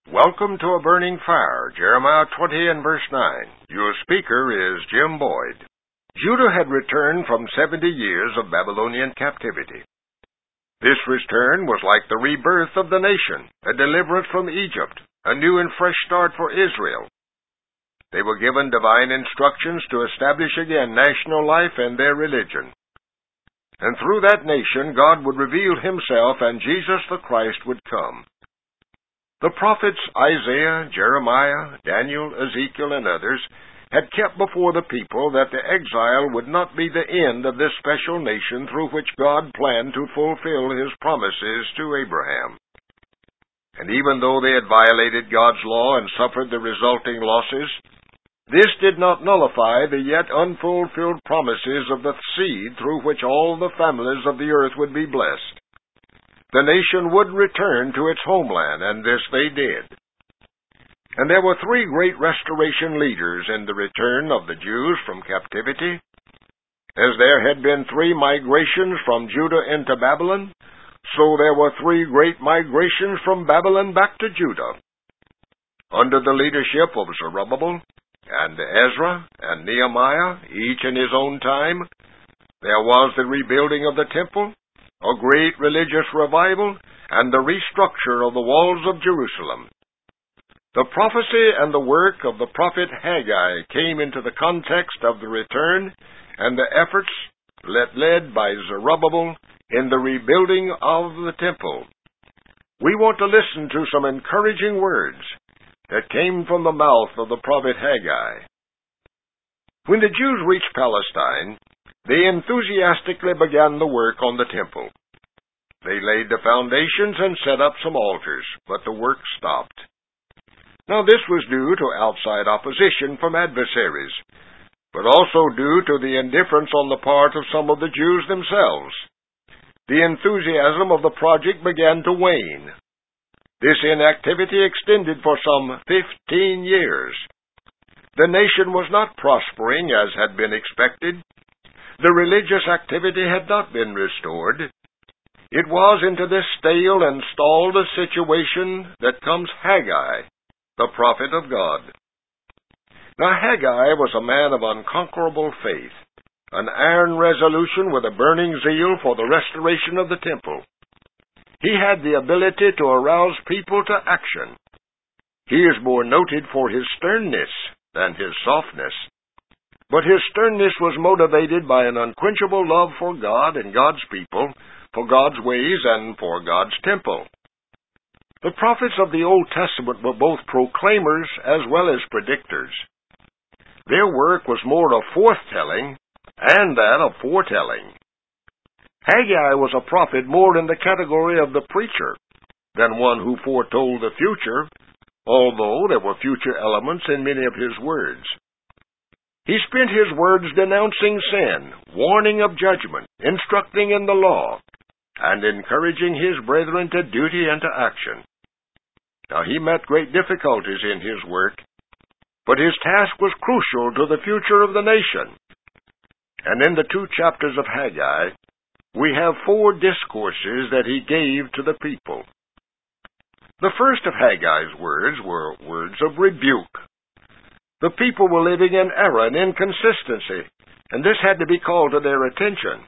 Welcome to A Burning Fire, Jeremiah 20 and verse 9. Your speaker is Jim Boyd. Judah had returned from 70 years of Babylonian captivity. This return was like the rebirth of the nation, a deliverance from Egypt, a new and fresh start for Israel. They were given divine instructions to establish again national life and their religion. And through that nation, God would reveal Himself and Jesus the Christ would come. The prophets Isaiah, Jeremiah, Daniel, Ezekiel, and others had kept before the people that the exile would not be the end of this special nation through which God planned to fulfill His promises to Abraham. And even though they had violated God's law and suffered the resulting losses, this did not nullify the yet unfulfilled promises of the seed through which all the families of the earth would be blessed. The nation would return to its homeland, and this they did. And there were three great restoration leaders in the return of the Jews from captivity. As there had been three migrations from Judah into Babylon, so there were three great migrations from Babylon back to Judah. Under the leadership of Zerubbabel and Ezra and Nehemiah, each in his own time, there was the rebuilding of the temple, a great religious revival, and the restructure of the walls of Jerusalem. The prophecy and the work of the prophet Haggai came into the context of the return and the efforts led by Zerubbabel in the rebuilding of the temple. We want to listen to some encouraging words that came from the mouth of the prophet Haggai. When the Jews reached Palestine, they enthusiastically began the work on the temple. They laid the foundations and set up some altars, but the work stopped. Now this was due to outside opposition from adversaries, but also due to the indifference on the part of some of the Jews themselves. The enthusiasm of the project began to wane. This inactivity extended for some 15 years. The nation was not prospering as had been expected. The religious activity had not been restored. It was into this stale and stalled situation that comes Haggai, the prophet of God. Now Haggai was a man of unconquerable faith, an iron resolution with a burning zeal for the restoration of the temple. He had the ability to arouse people to action. He is more noted for his sternness than his softness. But his sternness was motivated by an unquenchable love for God and God's people, for God's ways, and for God's temple. The prophets of the Old Testament were both proclaimers as well as predictors. Their work was more of forthtelling and that of foretelling. Haggai was a prophet more in the category of the preacher than one who foretold the future, although there were future elements in many of his words. He spent his words denouncing sin, warning of judgment, instructing in the law, and encouraging his brethren to duty and to action. Now he met great difficulties in his work, but his task was crucial to the future of the nation. And in the 2 chapters of Haggai, we have 4 discourses that he gave to the people. The first of Haggai's words were words of rebuke. The people were living in error and inconsistency, and this had to be called to their attention.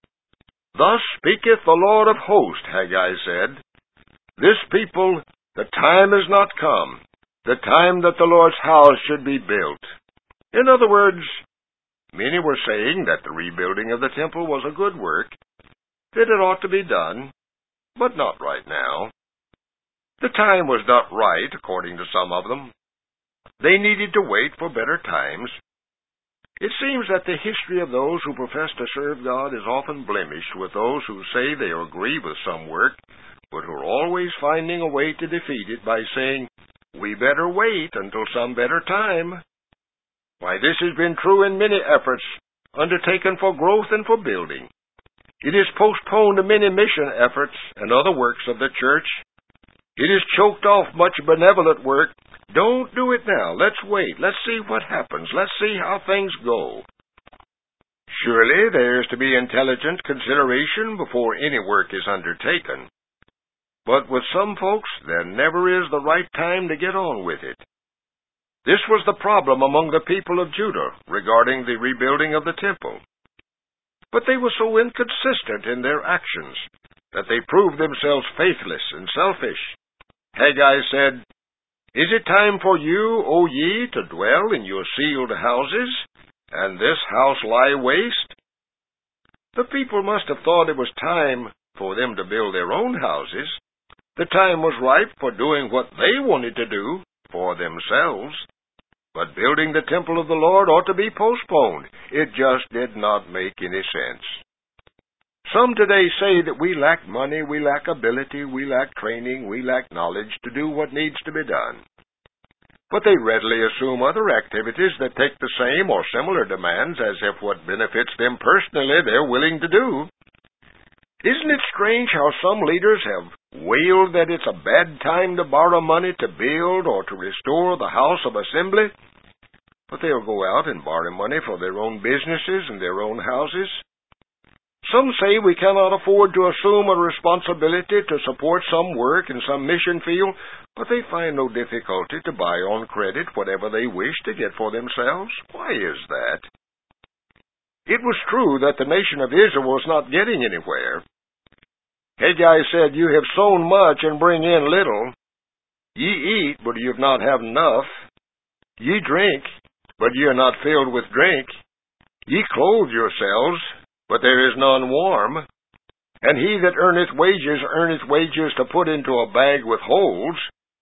Thus speaketh the Lord of hosts, Haggai said, this people, the time is not come, the time that the Lord's house should be built. In other words, many were saying that the rebuilding of the temple was a good work, that it ought to be done, but not right now. The time was not right, according to some of them. They needed to wait for better times. It seems that the history of those who profess to serve God is often blemished with those who say they agree with some work, but who are always finding a way to defeat it by saying, we better wait until some better time. Why, this has been true in many efforts undertaken for growth and for building. It has postponed many mission efforts and other works of the church. It has choked off much benevolent work. Don't do it now. Let's wait. Let's see what happens. Let's see how things go. Surely there is to be intelligent consideration before any work is undertaken. But with some folks, there never is the right time to get on with it. This was the problem among the people of Judah regarding the rebuilding of the temple. But they were so inconsistent in their actions that they proved themselves faithless and selfish. Haggai said, "Is it time for you, O ye, to dwell in your sealed houses, and this house lie waste?" The people must have thought it was time for them to build their own houses. The time was ripe for doing what they wanted to do for themselves. But building the temple of the Lord ought to be postponed. It just did not make any sense. Some today say that we lack money, we lack ability, we lack training, we lack knowledge to do what needs to be done. But they readily assume other activities that take the same or similar demands as if what benefits them personally they're willing to do. Isn't it strange how some leaders have wailed that it's a bad time to borrow money to build or to restore the house of assembly? But they'll go out and borrow money for their own businesses and their own houses. Some say we cannot afford to assume a responsibility to support some work in some mission field, but they find no difficulty to buy on credit whatever they wish to get for themselves. Why is that? It was true that the nation of Israel was not getting anywhere. Haggai said, "You have sown much and bring in little. Ye eat, but ye have not have enough. Ye drink, but ye are not filled with drink. Ye clothe yourselves, but there is none warm. And he that earneth wages to put into a bag with holes."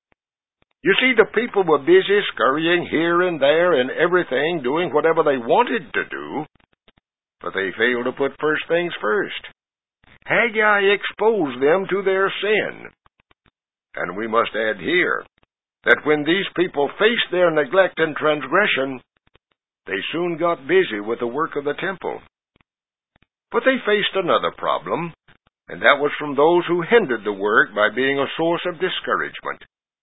You see, the people were busy scurrying here and there and everything, doing whatever they wanted to do, but they failed to put first things first. Haggai exposed them to their sin. And we must add here that when these people faced their neglect and transgression, they soon got busy with the work of the temple. But they faced another problem, and that was from those who hindered the work by being a source of discouragement.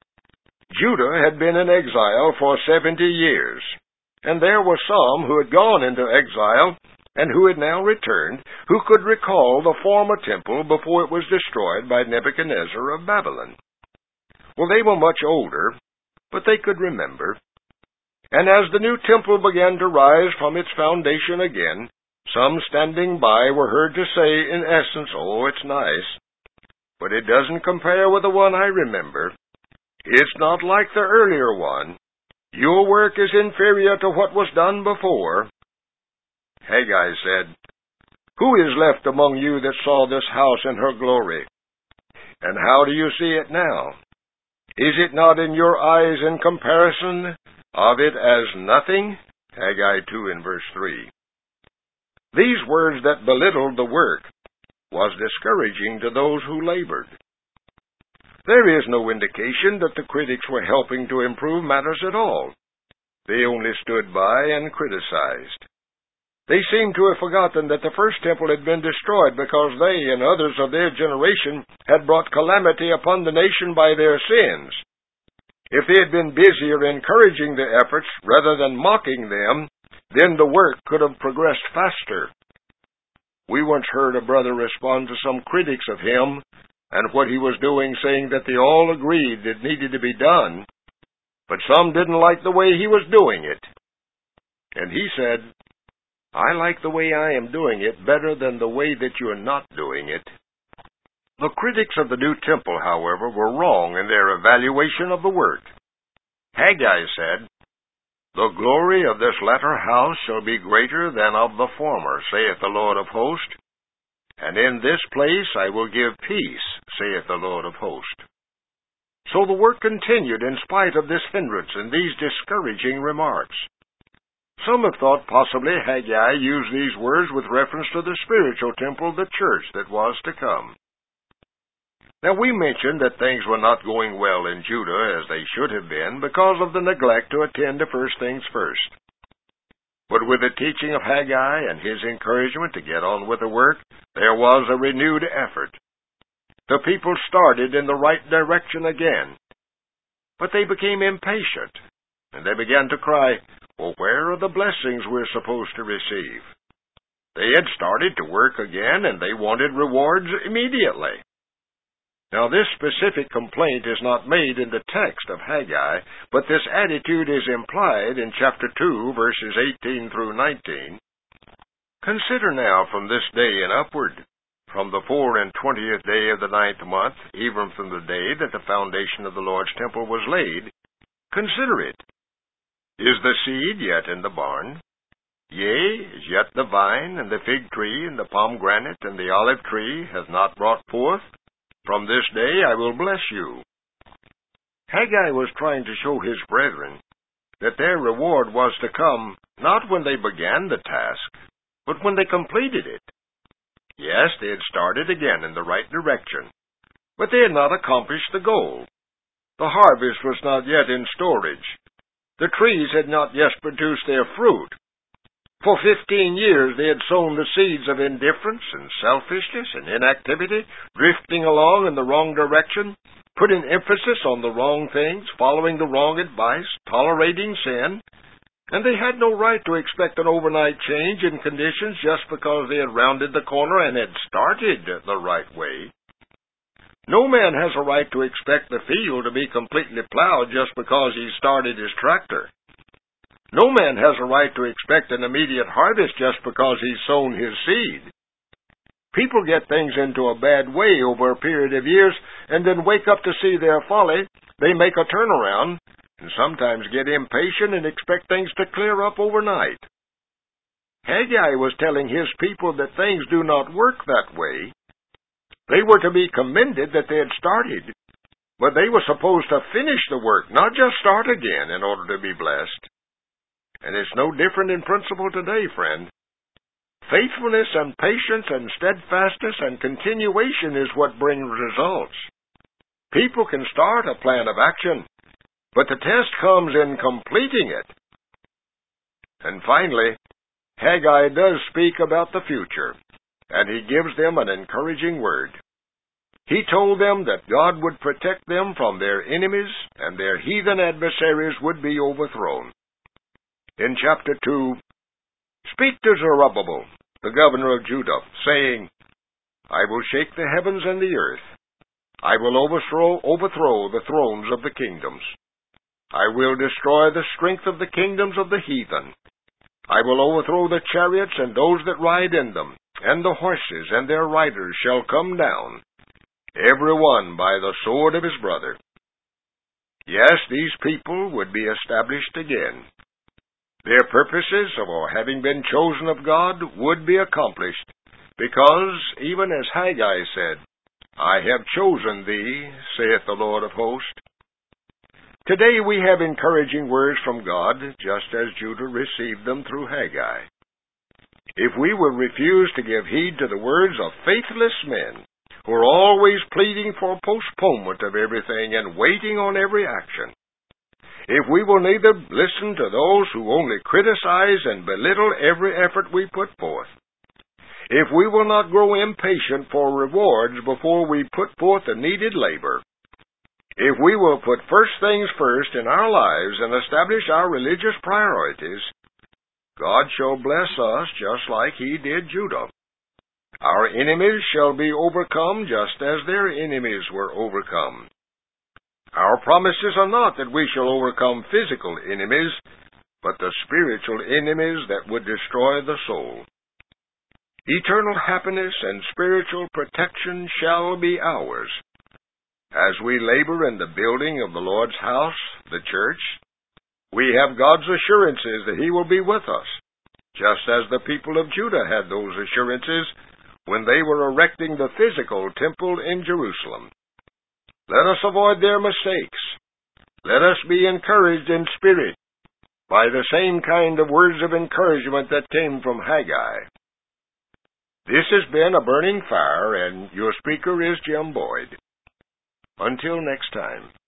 Judah had been in exile for 70 years, and there were some who had gone into exile and who had now returned, who could recall the former temple before it was destroyed by Nebuchadnezzar of Babylon. Well, they were much older, but they could remember. And as the new temple began to rise from its foundation again, some standing by were heard to say, in essence, "Oh, it's nice, but it doesn't compare with the one I remember. It's not like the earlier one. Your work is inferior to what was done before." Haggai said, "Who is left among you that saw this house in her glory? And how do you see it now? Is it not in your eyes in comparison of it as nothing?" Haggai 2 in verse 3. These words that belittled the work was discouraging to those who labored. There is no indication that the critics were helping to improve matters at all. They only stood by and criticized. They seemed to have forgotten that the first temple had been destroyed because they and others of their generation had brought calamity upon the nation by their sins. If they had been busier encouraging the efforts rather than mocking them, then the work could have progressed faster. We once heard a brother respond to some critics of him and what he was doing, saying that they all agreed it needed to be done, but some didn't like the way he was doing it. And he said, "I like the way I am doing it better than the way that you are not doing it." The critics of the new temple, however, were wrong in their evaluation of the work. Haggai said, "The glory of this latter house shall be greater than of the former, saith the Lord of hosts. And in this place I will give peace, saith the Lord of hosts." So the work continued in spite of this hindrance and these discouraging remarks. Some have thought possibly Haggai used these words with reference to the spiritual temple, the church that was to come. Now, we mentioned that things were not going well in Judah as they should have been because of the neglect to attend to first things first. But with the teaching of Haggai and his encouragement to get on with the work, there was a renewed effort. The people started in the right direction again. But they became impatient, and they began to cry, "Well, where are the blessings we're supposed to receive?" They had started to work again, and they wanted rewards immediately. Now, this specific complaint is not made in the text of Haggai, but this attitude is implied in chapter 2, verses 18 through 19. Consider now from this day and upward, from the 24th day of the 9th month, even from the day that the foundation of the Lord's temple was laid, consider it. Is the seed yet in the barn? Yea, is yet the vine, and the fig tree, and the pomegranate, and the olive tree hath not brought forth? From this day I will bless you. Haggai was trying to show his brethren that their reward was to come not when they began the task, but when they completed it. Yes, they had started again in the right direction, but they had not accomplished the goal. The harvest was not yet in storage. The trees had not yet produced their fruit. For 15 years they had sown the seeds of indifference and selfishness and inactivity, drifting along in the wrong direction, putting emphasis on the wrong things, following the wrong advice, tolerating sin, and they had no right to expect an overnight change in conditions just because they had rounded the corner and had started the right way. No man has a right to expect the field to be completely plowed just because he started his tractor. No man has a right to expect an immediate harvest just because he's sown his seed. People get things into a bad way over a period of years and then wake up to see their folly. They make a turnaround and sometimes get impatient and expect things to clear up overnight. Haggai was telling his people that things do not work that way. They were to be commended that they had started, but they were supposed to finish the work, not just start again in order to be blessed. And it's no different in principle today, friend. Faithfulness and patience and steadfastness and continuation is what brings results. People can start a plan of action, but the test comes in completing it. And finally, Haggai does speak about the future, and he gives them an encouraging word. He told them that God would protect them from their enemies, and their heathen adversaries would be overthrown. In chapter 2, speak to Zerubbabel, the governor of Judah, saying, I will shake the heavens and the earth. I will overthrow the thrones of the kingdoms. I will destroy the strength of the kingdoms of the heathen. I will overthrow the chariots and those that ride in them, and the horses and their riders shall come down, every one by the sword of his brother. Yes, these people would be established again. Their purposes of having been chosen of God would be accomplished, because, even as Haggai said, I have chosen thee, saith the Lord of hosts. Today we have encouraging words from God, just as Judah received them through Haggai. If we will refuse to give heed to the words of faithless men, who are always pleading for postponement of everything and waiting on every action, if we will neither listen to those who only criticize and belittle every effort we put forth, if we will not grow impatient for rewards before we put forth the needed labor, if we will put first things first in our lives and establish our religious priorities, God shall bless us just like He did Judah. Our enemies shall be overcome just as their enemies were overcome. Our promises are not that we shall overcome physical enemies, but the spiritual enemies that would destroy the soul. Eternal happiness and spiritual protection shall be ours. As we labor in the building of the Lord's house, the church, we have God's assurances that He will be with us, just as the people of Judah had those assurances when they were erecting the physical temple in Jerusalem. Let us avoid their mistakes. Let us be encouraged in spirit by the same kind of words of encouragement that came from Haggai. This has been A Burning Fire, and your speaker is Jim Boyd. Until next time.